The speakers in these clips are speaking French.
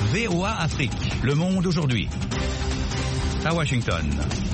VOA Afrique, le monde aujourd'hui. À Washington.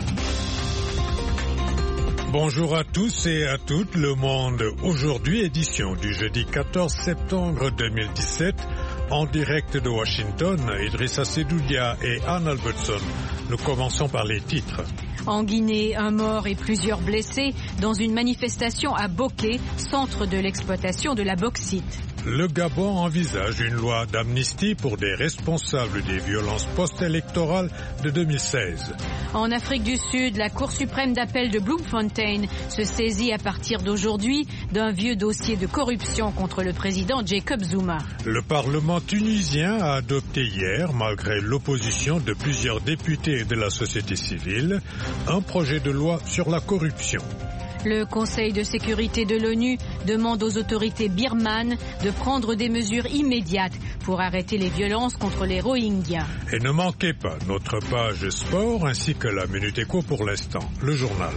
Bonjour à tous et à toutes, le monde aujourd'hui, édition du jeudi 14 septembre 2017, en direct de Washington, Idrissa Sedoudia et Anne Albertson. Nous commençons par les titres. En Guinée, un mort et plusieurs blessés dans une manifestation à Boké, centre de l'exploitation de la bauxite. Le Gabon envisage une loi d'amnistie pour des responsables des violences post-électorales de 2016. En Afrique du Sud, la Cour suprême d'appel de Bloemfontein se saisit à partir d'aujourd'hui d'un vieux dossier de corruption contre le président Jacob Zuma. Le Parlement tunisien a adopté hier, malgré l'opposition de plusieurs députés de la société civile, un projet de loi sur la corruption. Le Conseil de sécurité de l'ONU demande aux autorités birmanes de prendre des mesures immédiates pour arrêter les violences contre les Rohingyas. Et ne manquez pas notre page sport ainsi que la Minute Éco pour l'instant, le journal.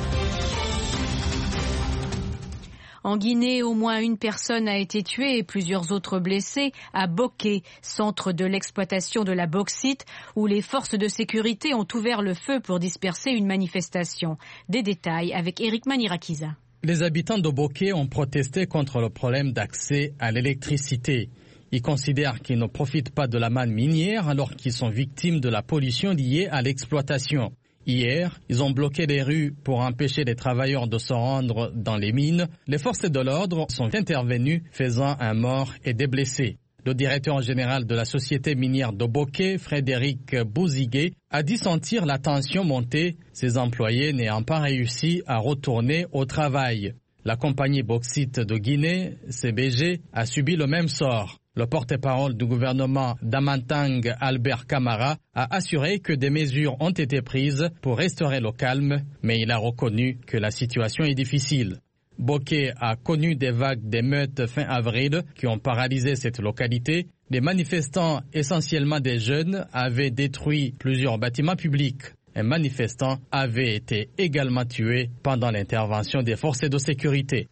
En Guinée, au moins une personne a été tuée et plusieurs autres blessées à Boké, centre de l'exploitation de la bauxite, où les forces de sécurité ont ouvert le feu pour disperser une manifestation. Des détails avec Eric Manirakiza. Les habitants de Boké ont protesté contre le problème d'accès à l'électricité. Ils considèrent qu'ils ne profitent pas de la manne minière alors qu'ils sont victimes de la pollution liée à l'exploitation. Hier, ils ont bloqué les rues pour empêcher les travailleurs de se rendre dans les mines. Les forces de l'ordre sont intervenues, faisant un mort et des blessés. Le directeur général de la société minière de Boké, Frédéric Bouzigué, a dit sentir la tension monter, ses employés n'ayant pas réussi à retourner au travail. La compagnie bauxite de Guinée, CBG, a subi le même sort. Le porte-parole du gouvernement d'Amantang, Albert Camara, a assuré que des mesures ont été prises pour restaurer le calme, mais il a reconnu que la situation est difficile. Boké a connu des vagues d'émeutes fin avril qui ont paralysé cette localité. Les manifestants, essentiellement des jeunes, avaient détruit plusieurs bâtiments publics. Un manifestant avait été également tué pendant l'intervention des forces de sécurité.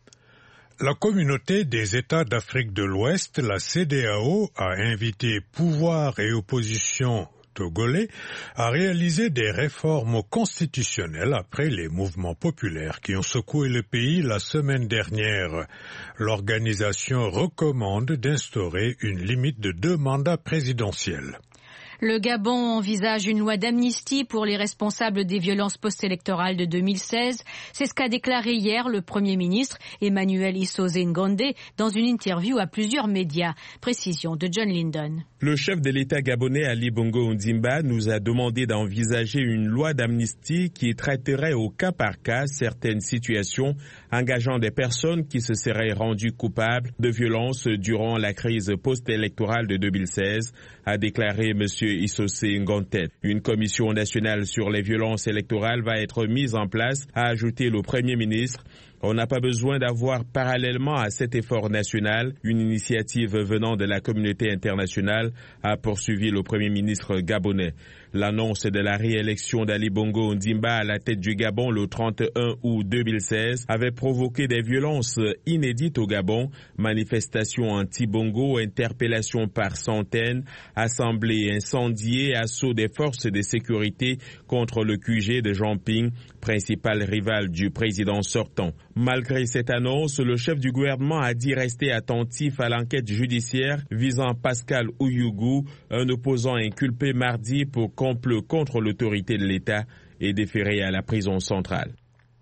La communauté des États d'Afrique de l'Ouest, la CEDEAO, a invité pouvoir et opposition togolais à réaliser des réformes constitutionnelles après les mouvements populaires qui ont secoué le pays la semaine dernière. L'organisation recommande d'instaurer une limite de 2 mandats présidentiels. Le Gabon envisage une loi d'amnistie pour les responsables des violences post-électorales de 2016. C'est ce qu'a déclaré hier le Premier ministre Emmanuel Issoze Ngondé dans une interview à plusieurs médias. Précision de John Lyndon. Le chef de l'État gabonais Ali Bongo Ondimba nous a demandé d'envisager une loi d'amnistie qui traiterait au cas par cas certaines situations engageant des personnes qui se seraient rendues coupables de violences durant la crise post-électorale de 2016, a déclaré M. Issoze Ngondé. Une commission nationale sur les violences électorales va être mise en place, a ajouté le Premier ministre. On n'a pas besoin d'avoir parallèlement à cet effort national une initiative venant de la communauté internationale, a poursuivi le Premier ministre gabonais. L'annonce de la réélection d'Ali Bongo Ondimba à la tête du Gabon le 31 août 2016 avait provoqué des violences inédites au Gabon, manifestations anti-Bongo, interpellations par centaines, assemblées incendiées, assauts des forces de sécurité contre le QG de Jean Ping, principal rival du président sortant. Malgré cette annonce, le chef du gouvernement a dit rester attentif à l'enquête judiciaire visant Pascal Ouyougou, un opposant inculpé mardi pour complot contre l'autorité de l'État et déféré à la prison centrale.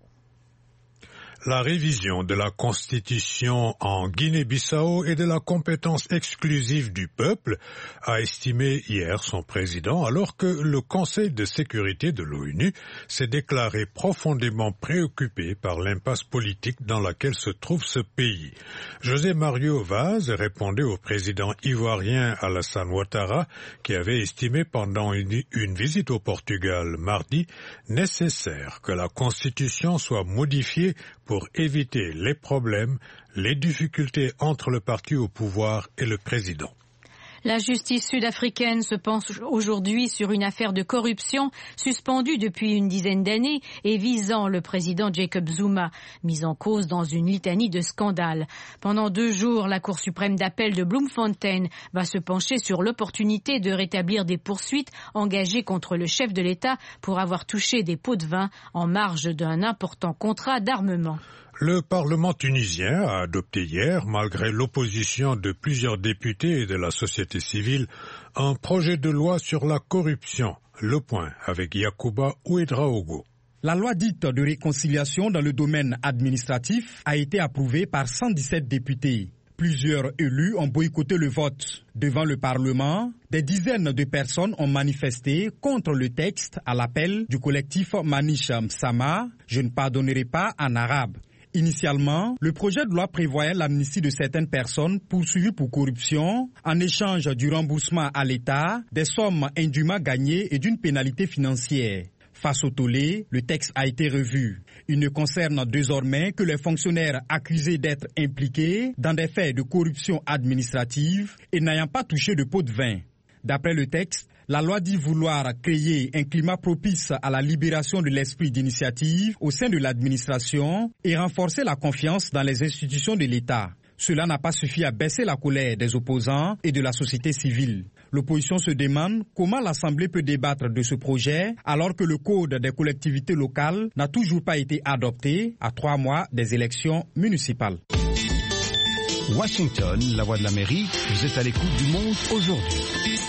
La révision de la Constitution en Guinée-Bissau est de la compétence exclusive du peuple, a estimé hier son président, alors que le Conseil de sécurité de l'ONU s'est déclaré profondément préoccupé par l'impasse politique dans laquelle se trouve ce pays. José Mario Vaz répondait au président ivoirien Alassane Ouattara, qui avait estimé pendant une visite au Portugal mardi nécessaire que la Constitution soit modifiée pour éviter les problèmes, les difficultés entre le parti au pouvoir et le président. La justice sud-africaine se penche aujourd'hui sur une affaire de corruption suspendue depuis une dizaine d'années et visant le président Jacob Zuma, mis en cause dans une litanie de scandales. Pendant 2 jours, la Cour suprême d'appel de Bloemfontein va se pencher sur l'opportunité de rétablir des poursuites engagées contre le chef de l'État pour avoir touché des pots de vin en marge d'un important contrat d'armement. Le Parlement tunisien a adopté hier, malgré l'opposition de plusieurs députés et de la société civile, un projet de loi sur la corruption. Le point avec Yacouba Ouedraogo. La loi dite de réconciliation dans le domaine administratif a été approuvée par 117 députés. Plusieurs élus ont boycotté le vote. Devant le Parlement, des dizaines de personnes ont manifesté contre le texte à l'appel du collectif Manish Msama, « Je ne pardonnerai pas » en arabe. Initialement, le projet de loi prévoyait l'amnistie de certaines personnes poursuivies pour corruption en échange du remboursement à l'État des sommes indûment gagnées et d'une pénalité financière. Face au tollé, le texte a été revu. Il ne concerne désormais que les fonctionnaires accusés d'être impliqués dans des faits de corruption administrative et n'ayant pas touché de pot de vin. D'après le texte, la loi dit vouloir créer un climat propice à la libération de l'esprit d'initiative au sein de l'administration et renforcer la confiance dans les institutions de l'État. Cela n'a pas suffi à baisser la colère des opposants et de la société civile. L'opposition se demande comment l'Assemblée peut débattre de ce projet alors que le Code des collectivités locales n'a toujours pas été adopté à 3 mois des élections municipales. Washington, la voix de l'Amérique, vous êtes à l'écoute du monde aujourd'hui.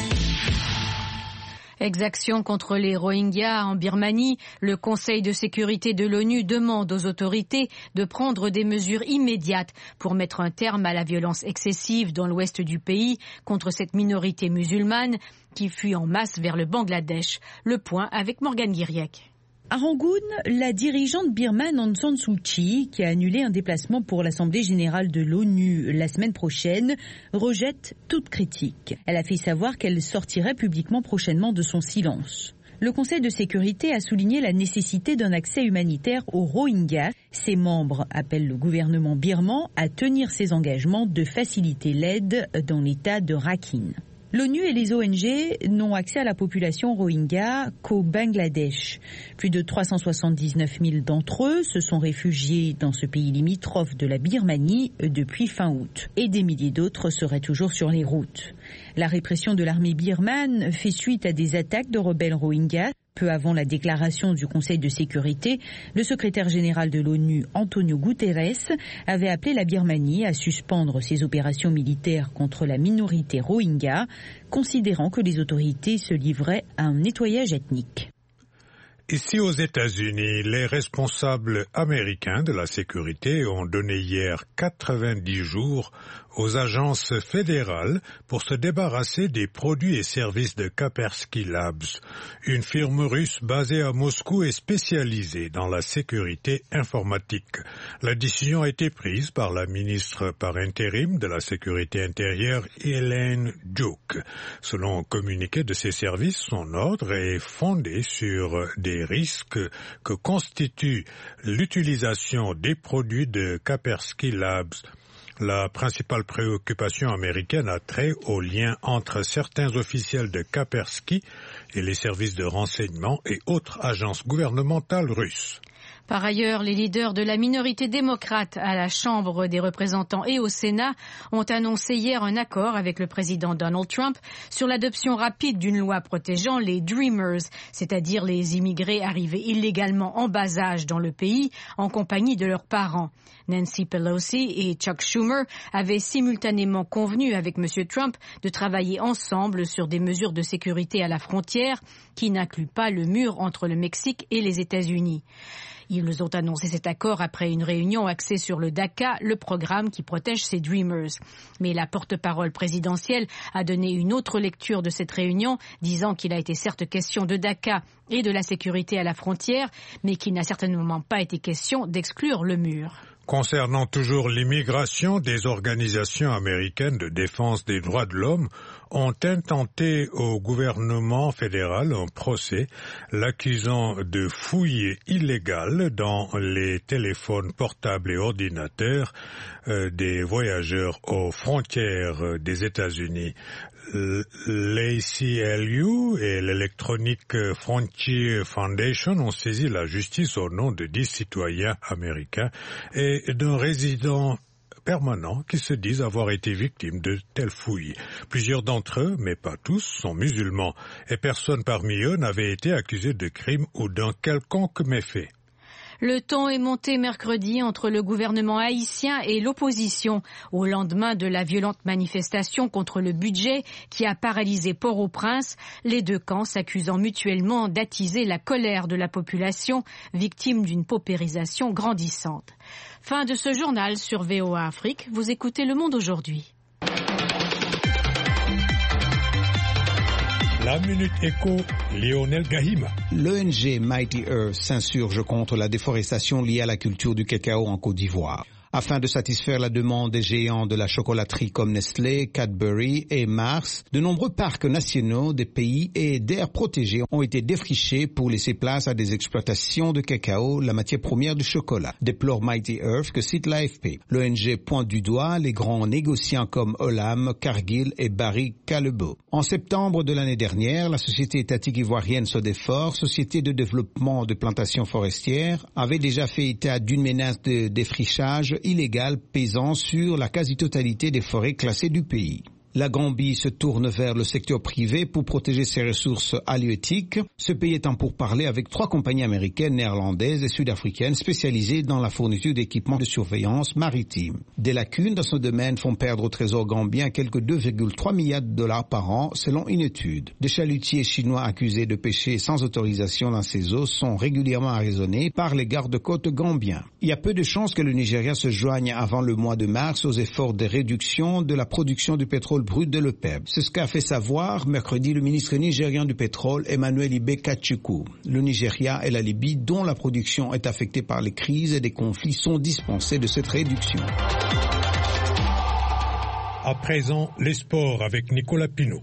Exaction contre les Rohingyas en Birmanie, le Conseil de sécurité de l'ONU demande aux autorités de prendre des mesures immédiates pour mettre un terme à la violence excessive dans l'ouest du pays contre cette minorité musulmane qui fuit en masse vers le Bangladesh. Le point avec Morgane Guiriec. À Rangoon, la dirigeante birmane Aung San Suu Kyi, qui a annulé un déplacement pour l'Assemblée générale de l'ONU la semaine prochaine, rejette toute critique. Elle a fait savoir qu'elle sortirait publiquement prochainement de son silence. Le Conseil de sécurité a souligné la nécessité d'un accès humanitaire aux Rohingyas. Ses membres appellent le gouvernement birman à tenir ses engagements de faciliter l'aide dans l'état de Rakhine. L'ONU et les ONG n'ont accès à la population rohingya qu'au Bangladesh. Plus de 379 000 d'entre eux se sont réfugiés dans ce pays limitrophe de la Birmanie depuis fin août. Et des milliers d'autres seraient toujours sur les routes. La répression de l'armée birmane fait suite à des attaques de rebelles rohingyas. Peu avant la déclaration du Conseil de sécurité, le secrétaire général de l'ONU, Antonio Guterres, avait appelé la Birmanie à suspendre ses opérations militaires contre la minorité rohingya, considérant que les autorités se livraient à un nettoyage ethnique. Ici aux États-Unis, les responsables américains de la sécurité ont donné hier 90 jours aux agences fédérales pour se débarrasser des produits et services de Kaspersky Labs, une firme russe basée à Moscou et spécialisée dans la sécurité informatique. La décision a été prise par la ministre par intérim de la Sécurité intérieure, Hélène Djuk. Selon un communiqué de ses services, son ordre est fondé sur des risques que constitue l'utilisation des produits de Kaspersky Labs. La principale préoccupation américaine a trait au lien entre certains officiels de Kaspersky et les services de renseignement et autres agences gouvernementales russes. Par ailleurs, les leaders de la minorité démocrate à la Chambre des représentants et au Sénat ont annoncé hier un accord avec le président Donald Trump sur l'adoption rapide d'une loi protégeant les Dreamers, c'est-à-dire les immigrés arrivés illégalement en bas âge dans le pays en compagnie de leurs parents. Nancy Pelosi et Chuck Schumer avaient simultanément convenu avec M. Trump de travailler ensemble sur des mesures de sécurité à la frontière qui n'incluent pas le mur entre le Mexique et les États-Unis. Ils ont annoncé cet accord après une réunion axée sur le DACA, le programme qui protège ces Dreamers. Mais la porte-parole présidentielle a donné une autre lecture de cette réunion, disant qu'il a été certes question de DACA et de la sécurité à la frontière, mais qu'il n'a certainement pas été question d'exclure le mur. Concernant toujours l'immigration, des organisations américaines de défense des droits de l'homme ont intenté au gouvernement fédéral un procès l'accusant de fouilles illégales dans les téléphones portables et ordinateurs des voyageurs aux frontières des États-Unis. l'ACLU et l'Electronic Frontier Foundation ont saisi la justice au nom de 10 citoyens américains et d'un résident permanents qui se disent avoir été victimes de telles fouilles. Plusieurs d'entre eux, mais pas tous, sont musulmans et personne parmi eux n'avait été accusé de crime ou d'un quelconque méfait. Le ton est monté mercredi entre le gouvernement haïtien et l'opposition au lendemain de la violente manifestation contre le budget qui a paralysé Port-au-Prince, les deux camps s'accusant mutuellement d'attiser la colère de la population victime d'une paupérisation grandissante. Fin de ce journal sur VOA Afrique. Vous écoutez Le Monde aujourd'hui. La Minute Éco, Lionel Gahima. L'ONG Mighty Earth s'insurge contre la déforestation liée à la culture du cacao en Côte d'Ivoire. Afin de satisfaire la demande des géants de la chocolaterie comme Nestlé, Cadbury et Mars, de nombreux parcs nationaux des pays et d'aires protégées ont été défrichés pour laisser place à des exploitations de cacao, la matière première du chocolat, déplore Mighty Earth que cite l'AFP. L'ONG pointe du doigt les grands négociants comme Olam, Cargill et Barry Callebaut. En septembre de l'année dernière, la société étatique ivoirienne Sodefort, société de développement de plantations forestières, avait déjà fait état d'une menace de défrichage illégale pesant sur la quasi-totalité des forêts classées du pays. La Gambie se tourne vers le secteur privé pour protéger ses ressources halieutiques, ce pays étant pour parler avec 3 compagnies américaines, néerlandaises et sud-africaines spécialisées dans la fourniture d'équipements de surveillance maritime. Des lacunes dans ce domaine font perdre au trésor gambien quelques 2,3 milliards de dollars par an selon une étude. Des chalutiers chinois accusés de pêcher sans autorisation dans ces eaux sont régulièrement arraisonnés par les gardes-côtes gambiens. Il y a peu de chances que le Nigeria se joigne avant le mois de mars aux efforts de réduction de la production du pétrole brut de l'OPEP. C'est ce qu'a fait savoir mercredi le ministre nigérian du pétrole Emmanuel Ibe Kachukwu. Le Nigeria et la Libye, dont la production est affectée par les crises et des conflits, sont dispensés de cette réduction. À présent, les sports avec Nicolas Pinault.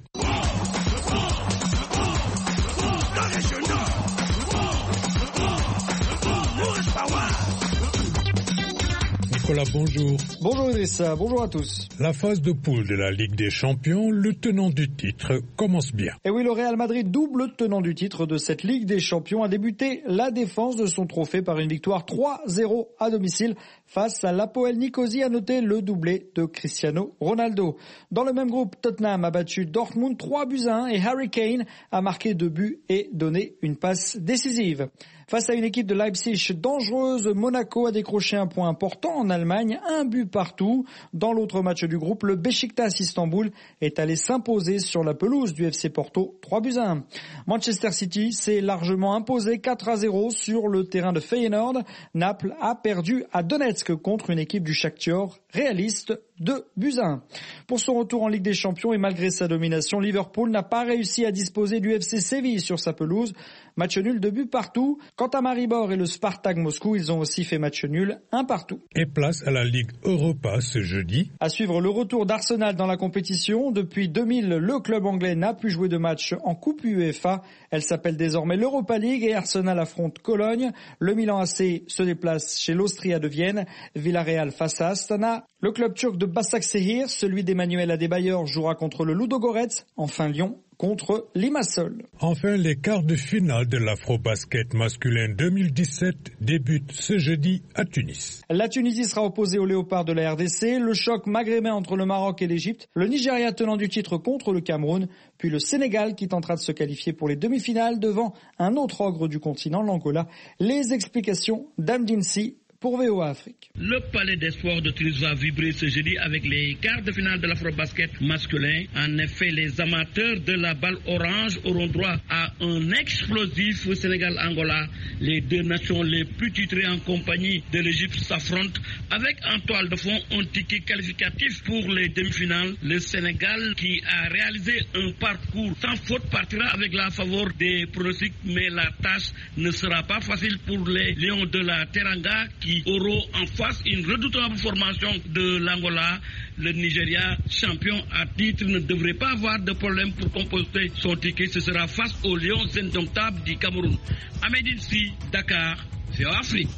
Nicolas, bonjour. Bonjour Idrissa, bonjour à tous. La phase de poule de la Ligue des Champions, le tenant du titre commence bien. Et oui, le Real Madrid, double tenant du titre de cette Ligue des Champions, a débuté la défense de son trophée par une victoire 3-0 à domicile face à l'Apoel Nicosie, à noter le doublé de Cristiano Ronaldo. Dans le même groupe, Tottenham a battu Dortmund 3-1 et Harry Kane a marqué 2 buts et donné une passe décisive. Face à une équipe de Leipzig dangereuse, Monaco a décroché un point important en Allemagne, 1 but partout. Dans l'autre match du groupe, le Beşiktaş Istanbul est allé s'imposer sur la pelouse du FC Porto 3-1. Manchester City s'est largement imposé 4-0 sur le terrain de Feyenoord. Naples a perdu à Donetsk contre une équipe du Shakhtar réaliste 2-1. Pour son retour en Ligue des Champions et malgré sa domination, Liverpool n'a pas réussi à disposer du FC Séville sur sa pelouse. Match nul, 2 buts partout. Quant à Maribor et le Spartak Moscou, ils ont aussi fait match nul, 1 partout. Et place à la Ligue Europa ce jeudi. À suivre le retour d'Arsenal dans la compétition. Depuis 2000, le club anglais n'a plus joué de match en Coupe UEFA. Elle s'appelle désormais l'Europa League et Arsenal affronte Cologne. Le Milan AC se déplace chez l'Austria de Vienne. Villarreal face à Astana. Le club turc de Başakşehir, celui d'Emmanuel Adebayor, jouera contre le Ludogorets. Enfin Lyon contre Limassol. Enfin, les quarts de finale de l'Afrobasket masculin 2017 débutent ce jeudi à Tunis. La Tunisie sera opposée aux Léopards de la RDC, le choc maghrébin entre le Maroc et l'Égypte, le Nigeria tenant du titre contre le Cameroun, puis le Sénégal qui tentera de se qualifier pour les demi-finales devant un autre ogre du continent, l'Angola. Les explications d'Amdinsi pour VOA Afrique. Le palais des sports de Tunis va vibrer ce jeudi avec les quarts de finale de l'Afrobasket masculin. En effet, les amateurs de la balle orange auront droit à un explosif Sénégal-Angola. Les deux nations les plus titrées en compagnie de l'Égypte s'affrontent avec en toile de fond un ticket qualificatif pour les demi-finales. Le Sénégal, qui a réalisé un parcours sans faute, partira avec la faveur des pronostics, mais la tâche ne sera pas facile pour les Lions de la Teranga qui auront en face une redoutable formation de l'Angola. Le Nigeria, champion à titre, ne devrait pas avoir de problème pour composer son ticket. Ce sera face aux Lions indomptables du Cameroun. Ahmed Sy, Dakar, VOA Afrique.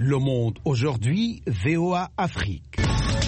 Le Monde aujourd'hui, VOA Afrique.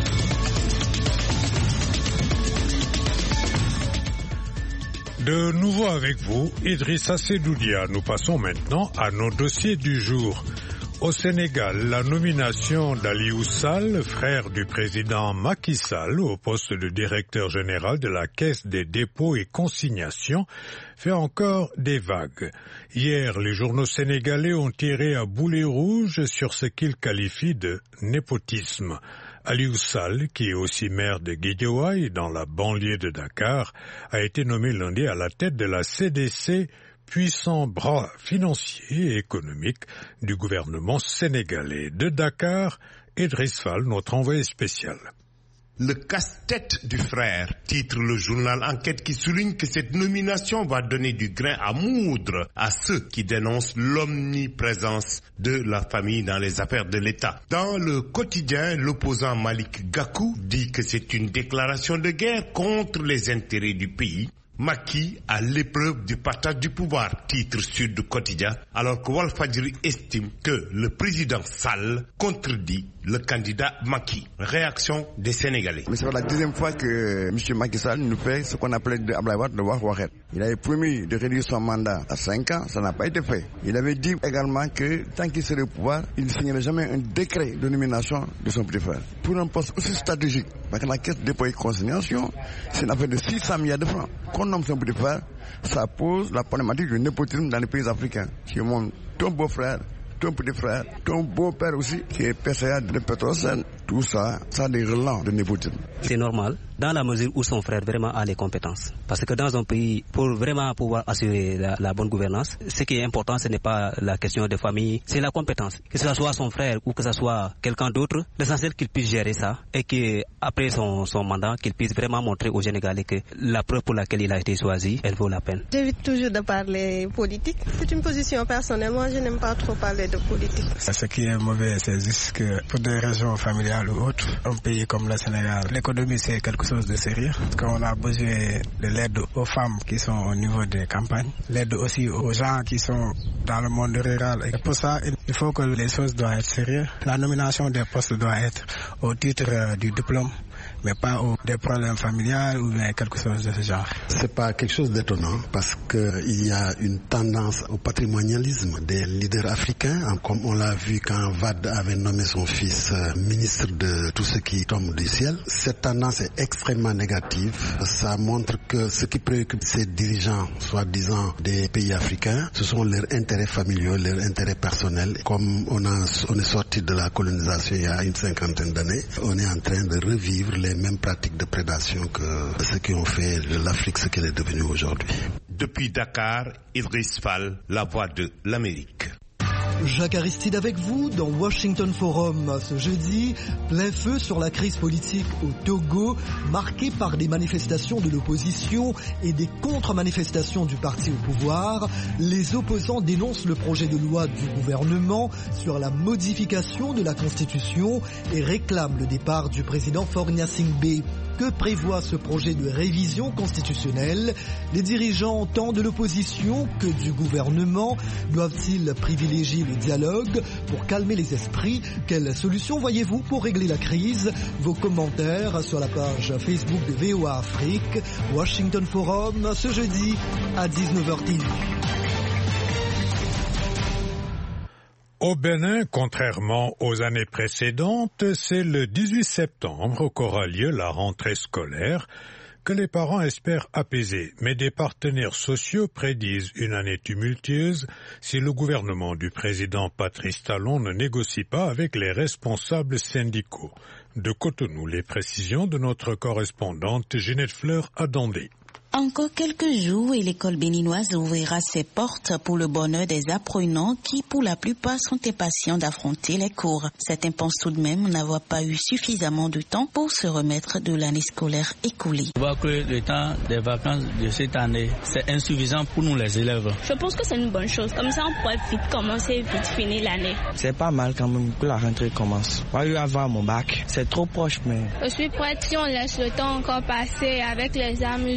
De nouveau avec vous, Idrissa Sedoudia. Nous passons maintenant à nos dossiers du jour. Au Sénégal, la nomination d'Aliou Sall, frère du président Macky Sall, au poste de directeur général de la Caisse des dépôts et consignations, fait encore des vagues. Hier, les journaux sénégalais ont tiré à boulet rouge sur ce qu'ils qualifient de népotisme. Aliou Sall, qui est aussi maire de Guédiawaye, dans la banlieue de Dakar, a été nommé lundi à la tête de la CDC, puissant bras financier et économique du gouvernement sénégalais. De Dakar, Idriss Fall, notre envoyé spécial. Le casse-tête du frère, titre le journal Enquête qui souligne que cette nomination va donner du grain à moudre à ceux qui dénoncent l'omniprésence de la famille dans les affaires de l'État. Dans le quotidien, l'opposant Malik Gakou dit que c'est une déclaration de guerre contre les intérêts du pays. Macky à l'épreuve du partage du pouvoir, titre Sud Quotidien, alors que Walfadjri estime que le président Sall contredit le candidat Macky. Réaction des Sénégalais. Mais c'est la deuxième fois que M. Macky Sall nous fait ce qu'on appelait de Ablaye Wade de Wahed. Il avait promis de réduire son mandat à 5 ans, ça n'a pas été fait. Il avait dit également que tant qu'il serait au pouvoir, il ne signerait jamais un décret de nomination de son petit frère. Pour un poste aussi stratégique, parce que la caisse de dépôt et consignation, c'est une affaire de 600 milliards de francs. Qu'on nomme son petit frère, ça pose la problématique du népotisme dans les pays africains. Qui montre ton beau-frère, ton petit frère, ton beau-père aussi, qui est PCA de Petrosen. Tout ça, ça a des relents de népotisme. C'est normal, dans la mesure où son frère vraiment a les compétences. Parce que dans un pays, pour vraiment pouvoir assurer la bonne gouvernance, ce qui est important, ce n'est pas la question de famille, c'est la compétence. Que ce soit son frère ou que ce soit quelqu'un d'autre, l'essentiel qu'il puisse gérer ça et qu'après son mandat, qu'il puisse vraiment montrer aux Sénégalais que la preuve pour laquelle il a été choisi, elle vaut la peine. J'évite toujours de parler politique. C'est une position personnelle. Moi, je n'aime pas trop parler de politique. Ce qui est mauvais, c'est juste que pour des raisons familiales ou autres, un pays comme le Sénégal, l'économie c'est quelque chose de sérieux. Parce qu'on a besoin de l'aide aux femmes qui sont au niveau des campagnes, l'aide aussi aux gens qui sont dans le monde rural. Et pour ça, il faut que les choses doivent être sérieuses. La nomination des postes doit être au titre du diplôme, mais pas des problèmes familiaux ou bien quelque chose de ce genre. C'est pas quelque chose d'étonnant parce qu'il y a une tendance au patrimonialisme des leaders africains, comme on l'a vu quand Wade avait nommé son fils ministre de tout ce qui tombe du ciel. Cette tendance est extrêmement négative. Ça montre que ce qui préoccupe ces dirigeants, soi-disant des pays africains, ce sont leurs intérêts familiaux, leurs intérêts personnels. Comme on est sorti de la colonisation il y a une 50aine d'années, on est en train de revivre les mêmes pratiques de prédation que ceux qui ont fait de l'Afrique ce qu'elle est devenue aujourd'hui. Depuis Dakar, Idriss Fall, la voix de l'Amérique. Jacques Aristide avec vous dans Washington Forum. Ce jeudi, plein feu sur la crise politique au Togo, marquée par des manifestations de l'opposition et des contre-manifestations du parti au pouvoir. Les opposants dénoncent le projet de loi du gouvernement sur la modification de la Constitution et réclament le départ du président Faure Gnassingbé. Que prévoit ce projet de révision constitutionnelle? Les dirigeants tant de l'opposition que du gouvernement doivent-ils privilégier le dialogue pour calmer les esprits? Quelle solution voyez-vous pour régler la crise? Vos commentaires sur la page Facebook de VOA Afrique. Washington Forum, ce jeudi à 19h10. Au Bénin, contrairement aux années précédentes, c'est le 18 septembre qu'aura lieu la rentrée scolaire que les parents espèrent apaiser. Mais des partenaires sociaux prédisent une année tumultueuse si le gouvernement du président Patrice Talon ne négocie pas avec les responsables syndicaux. De Cotonou, les précisions de notre correspondante Ginette Fleur à Dandé. Encore quelques jours et l'école béninoise ouvrira ses portes pour le bonheur des apprenants qui, pour la plupart, sont impatients d'affronter les cours. Certains pensent tout de même n'avoir pas eu suffisamment de temps pour se remettre de l'année scolaire écoulée. Je vois que le temps des vacances de cette année, c'est insuffisant pour nous les élèves. Je pense que c'est une bonne chose. Comme ça, on pourrait vite commencer, vite finir l'année. C'est pas mal quand même que la rentrée commence. Moi, je vais avoir mon bac. C'est trop proche, mais... Je suis prête si on laisse le temps encore passer avec les amusements et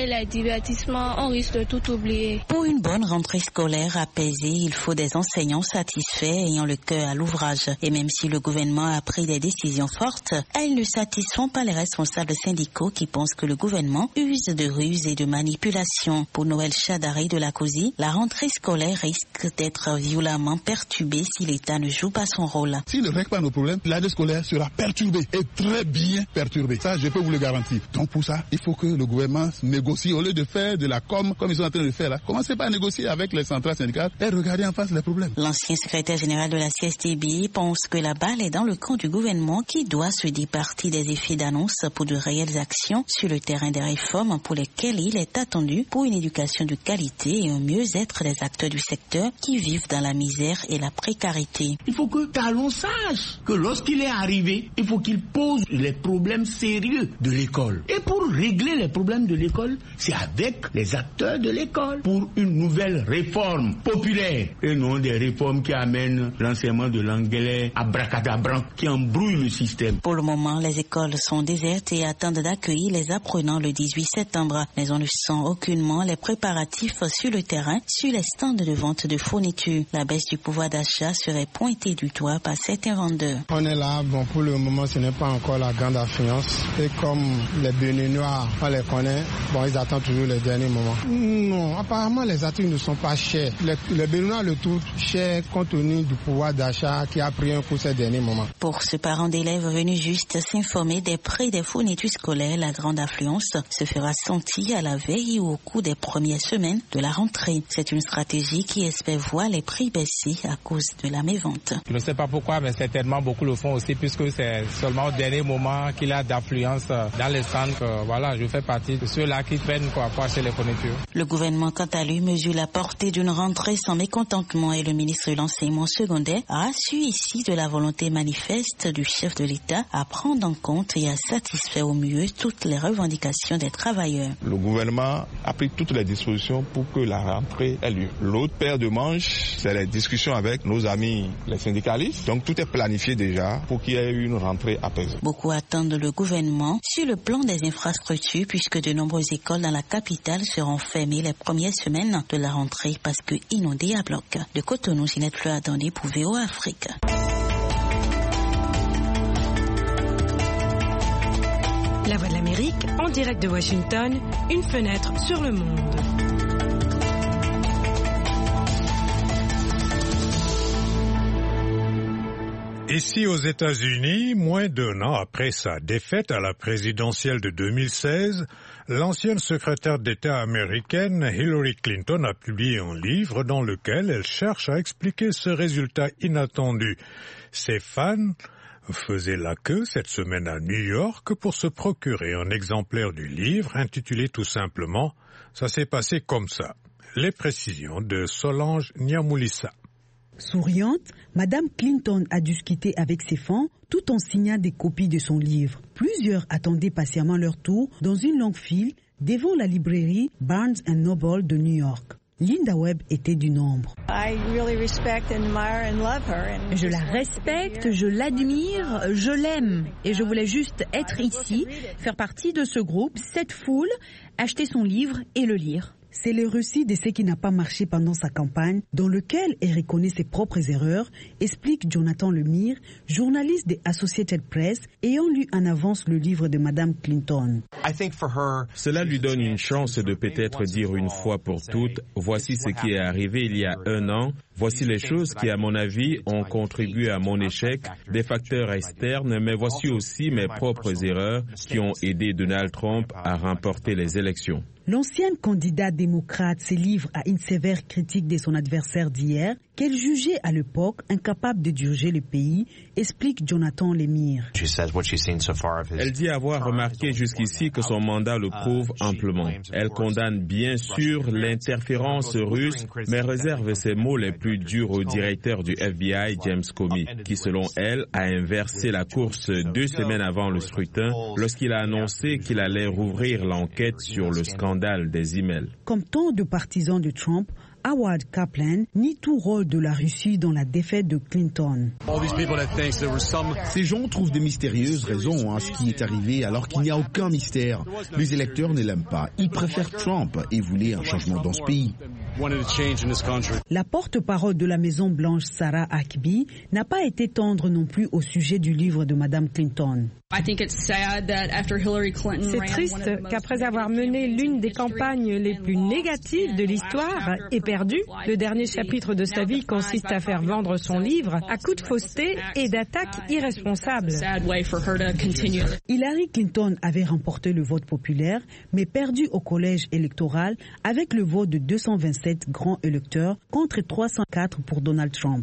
et les divertissements, on risque de tout oublier. Pour une bonne rentrée scolaire apaisée, il faut des enseignants satisfaits ayant le cœur à l'ouvrage. Et même si le gouvernement a pris des décisions fortes, elles ne satisfont pas les responsables syndicaux qui pensent que le gouvernement use de ruses et de manipulations. Pour Noël Chadari de la COSI, la rentrée scolaire risque d'être violemment perturbée si l'État ne joue pas son rôle. S'il ne règle pas nos problèmes, l'année scolaire sera perturbée et très bien perturbée. Ça, je peux vous le garantir. Donc pour ça, il faut que le gouvernement négocie au lieu de faire de la com comme ils sont en train de faire là. Commencez par négocier avec les centrales syndicales et regardez en face les problèmes. L'ancien secrétaire général de la CSTB pense que la balle est dans le camp du gouvernement qui doit se départir des effets d'annonce pour de réelles actions sur le terrain des réformes pour lesquelles il est attendu pour une éducation de qualité et un mieux-être des acteurs du secteur qui vivent dans la misère et la précarité. Il faut que Talon sache que lorsqu'il est arrivé, il faut qu'il pose les problèmes sérieux de l'école. Et pour régler les problèmes de l'école, c'est avec les acteurs de l'école pour une nouvelle réforme populaire et non des réformes qui amènent l'enseignement de l'anglais à bracadabran, qui embrouillent le système. Pour le moment, les écoles sont désertes et attendent d'accueillir les apprenants le 18 septembre. Mais on ne sent aucunement les préparatifs sur le terrain, sur les stands de vente de fournitures. La baisse du pouvoir d'achat serait pointée du doigt par certains vendeurs. On est là, bon, pour le moment, ce n'est pas encore la grande affluence. Et comme les Béninois, on les connaît, bon, ils attendent toujours les derniers moments. Non, apparemment, les articles ne sont pas chers. Les Béninois le trouvent cher compte tenu du pouvoir d'achat qui a pris un coup ces derniers moments. Pour ce parent d'élèves venu juste s'informer des prix des fournitures scolaires, la grande affluence se fera sentir à la veille ou au cours des premières semaines de la rentrée. C'est une stratégie qui espère voir les prix baisser à cause de la mévente. Je ne sais pas pourquoi, mais certainement beaucoup le font aussi puisque c'est seulement au dernier moment qu'il y a d'affluence dans les centres. Voilà, je fais partie de ceux-là qui prennent pour acheter les fournitures. Le gouvernement, quant à lui, mesure la portée d'une rentrée sans mécontentement et le ministre de l'enseignement secondaire a su ici de la volonté manifeste du chef de l'État à prendre en compte et à satisfaire au mieux toutes les revendications des travailleurs. Le gouvernement a pris toutes les dispositions pour que la rentrée ait lieu. L'autre paire de manches, c'est les discussions avec nos amis les syndicalistes. Donc tout est planifié déjà pour qu'il y ait une rentrée apaisée. Beaucoup attendent le gouvernement sur le plan des infrastructures puisque de nombreuses écoles dans la capitale seront fermées les premières semaines de la rentrée parce que inondées à bloc. De Cotonou, Ginette Fleur attendue pour VOA Afrique. La Voix de l'Amérique, en direct de Washington, une fenêtre sur le monde. Ici aux États-Unis, moins d'un an après sa défaite à la présidentielle de 2016, l'ancienne secrétaire d'État américaine Hillary Clinton a publié un livre dans lequel elle cherche à expliquer ce résultat inattendu. Ses fans faisaient la queue cette semaine à New York pour se procurer un exemplaire du livre intitulé tout simplement « Ça s'est passé comme ça ». Les précisions de Solange Niamoulissa. Souriante, Madame Clinton a dû se quitter avec ses fans tout en signant des copies de son livre. Plusieurs attendaient patiemment leur tour dans une longue file devant la librairie Barnes & Noble de New York. Linda Webb était du nombre. Je la respecte, je l'admire, je l'aime. Et je voulais juste être ici, faire partie de ce groupe, cette foule, acheter son livre et le lire. C'est le récit de ce qui n'a pas marché pendant sa campagne, dans lequel elle reconnaît ses propres erreurs, explique Jonathan Lemire, journaliste de Associated Press, ayant lu en avance le livre de Madame Clinton. Cela lui donne une chance de peut-être dire une fois pour toutes, voici ce qui est arrivé il y a un an, voici les choses qui, à mon avis, ont contribué à mon échec, des facteurs externes, mais voici aussi mes propres erreurs qui ont aidé Donald Trump à remporter les élections. L'ancienne candidate démocrate se livre à une sévère critique de son adversaire d'hier, qu'elle jugeait à l'époque incapable de diriger le pays, explique Jonathan Lemire. Elle dit avoir remarqué jusqu'ici que son mandat le prouve amplement. Elle condamne bien sûr l'interférence russe, mais réserve ses mots les plus durs au directeur du FBI, James Comey, qui selon elle a inversé la course 2 semaines avant le scrutin lorsqu'il a annoncé qu'il allait rouvrir l'enquête sur le scandale des emails. Comme tant de partisans de Trump, Howard Kaplan nie tout rôle de la Russie dans la défaite de Clinton. Ces gens trouvent de mystérieuses raisons à ce qui est arrivé alors qu'il n'y a aucun mystère. Les électeurs ne l'aiment pas. Ils préfèrent Trump et voulaient un changement dans ce pays. La porte-parole de la Maison-Blanche, Sarah Huckabee, n'a pas été tendre non plus au sujet du livre de Mme Clinton. C'est triste qu'après avoir mené l'une des campagnes les plus négatives de l'histoire et perdu, le dernier chapitre de sa vie consiste à faire vendre son livre à coups de fausseté et d'attaques irresponsables. Hillary Clinton avait remporté le vote populaire, mais perdu au collège électoral avec le vote de 227 grands électeurs contre 304 pour Donald Trump.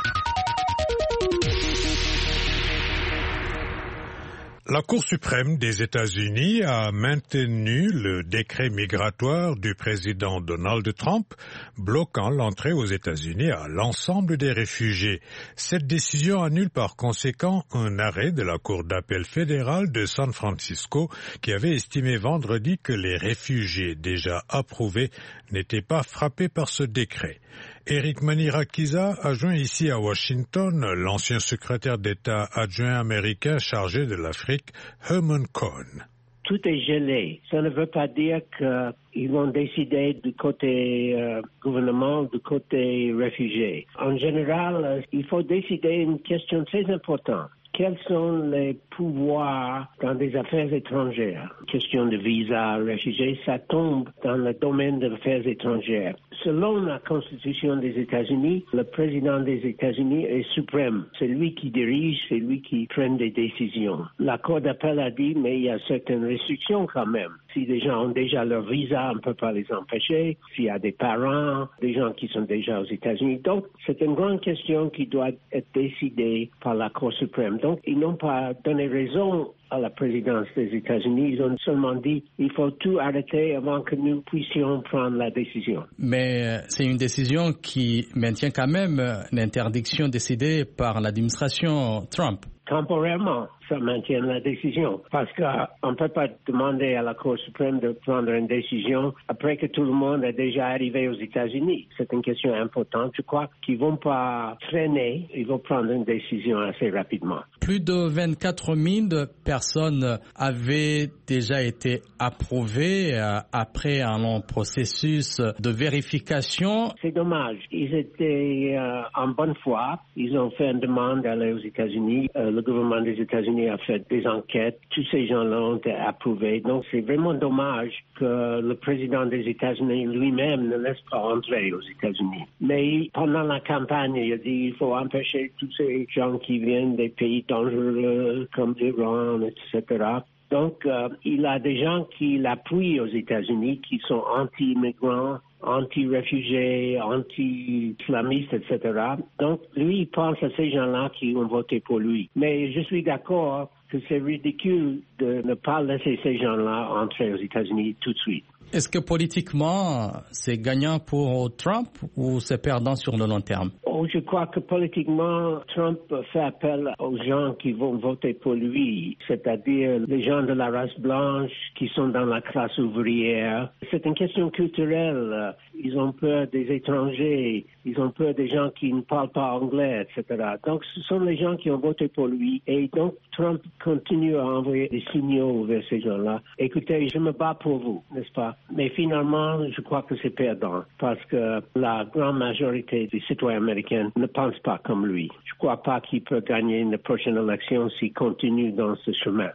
La Cour suprême des États-Unis a maintenu le décret migratoire du président Donald Trump, bloquant l'entrée aux États-Unis à l'ensemble des réfugiés. Cette décision annule par conséquent un arrêt de la Cour d'appel fédérale de San Francisco qui avait estimé vendredi que les réfugiés déjà approuvés n'étaient pas frappés par ce décret. Éric Manirakiza a joint ici à Washington l'ancien secrétaire d'État adjoint américain chargé de l'Afrique, Herman Cohen. Tout est gelé. Ça ne veut pas dire qu'ils vont décider du côté gouvernement, du côté réfugiés. En général, il faut décider une question très importante. Quels sont les pouvoirs dans des affaires étrangères? Question de visa, réfugiés, ça tombe dans le domaine des affaires étrangères. Selon la Constitution des États-Unis, le président des États-Unis est suprême. C'est lui qui dirige, c'est lui qui prend des décisions. La Cour d'appel a dit, mais il y a certaines restrictions quand même. Si des gens ont déjà leur visa, on ne peut pas les empêcher. S'il y a des parents, des gens qui sont déjà aux États-Unis. Donc, c'est une grande question qui doit être décidée par la Cour suprême. Donc, ils n'ont pas donné raison à la présidence des États-Unis. Ils ont seulement dit il faut tout arrêter avant que nous puissions prendre la décision. Mais c'est une décision qui maintient quand même l'interdiction décidée par l'administration Trump. Temporairement, ça maintient la décision. Parce qu'on ne peut pas demander à la Cour suprême de prendre une décision après que tout le monde est déjà arrivé aux États-Unis. C'est une question importante. Je crois qu'ils ne vont pas traîner. Ils vont prendre une décision assez rapidement. Plus de 24 000 personnes avaient déjà été approuvées après un long processus de vérification. C'est dommage. Ils étaient en bonne foi. Ils ont fait une demande d'aller aux États-Unis. Le gouvernement des États-Unis a fait des enquêtes. Tous ces gens-là ont été approuvés. Donc, c'est vraiment dommage que le président des États-Unis lui-même ne laisse pas entrer aux États-Unis. Mais pendant la campagne, il a dit qu'il faut empêcher tous ces gens qui viennent des pays dangereux comme l'Iran, etc. Donc, il a des gens qui l'appuient aux États-Unis, qui sont anti-immigrants, anti-réfugiés, anti-islamistes, etc. Donc, lui, il pense à ces gens-là qui ont voté pour lui. Mais je suis d'accord que c'est ridicule de ne pas laisser ces gens-là entrer aux États-Unis tout de suite. Est-ce que politiquement, c'est gagnant pour Trump ou c'est perdant sur le long terme? Je crois que politiquement, Trump fait appel aux gens qui vont voter pour lui, c'est-à-dire les gens de la race blanche qui sont dans la classe ouvrière. C'est une question culturelle. Ils ont peur des étrangers, ils ont peur des gens qui ne parlent pas anglais, etc. Donc, ce sont les gens qui ont voté pour lui. Et donc, Trump continue à envoyer des signaux vers ces gens-là. Écoutez, je me bats pour vous, n'est-ce pas? Mais finalement, je crois que c'est perdant parce que la grande majorité des citoyens américains ne pensent pas comme lui. Je ne crois pas qu'il peut gagner une prochaine élection s'il continue dans ce chemin.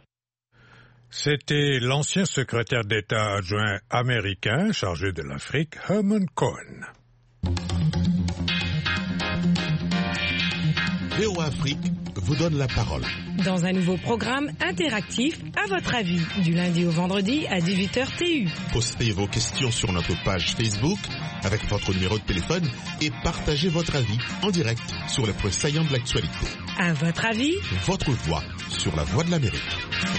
C'était l'ancien secrétaire d'État adjoint américain chargé de l'Afrique, Herman Cohen. VOA Afrique vous donne la parole. Dans un nouveau programme interactif, à votre avis, du lundi au vendredi à 18h TU. Postez vos questions sur notre page Facebook avec votre numéro de téléphone et partagez votre avis en direct sur les points saillants de l'actualité. À votre avis, votre voix sur la Voix de l'Amérique.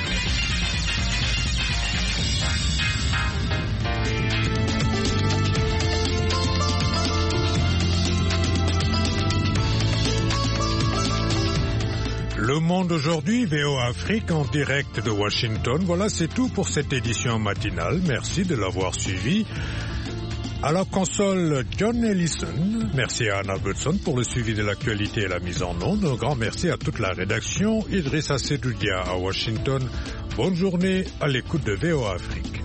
Le Monde aujourd'hui, VOA Afrique en direct de Washington. Voilà, c'est tout pour cette édition matinale. Merci de l'avoir suivi. À la console, John Ellison. Merci à Anna Budson pour le suivi de l'actualité et la mise en onde. Un grand merci à toute la rédaction. Idrissa Sedoudia à Washington. Bonne journée à l'écoute de VOA Afrique.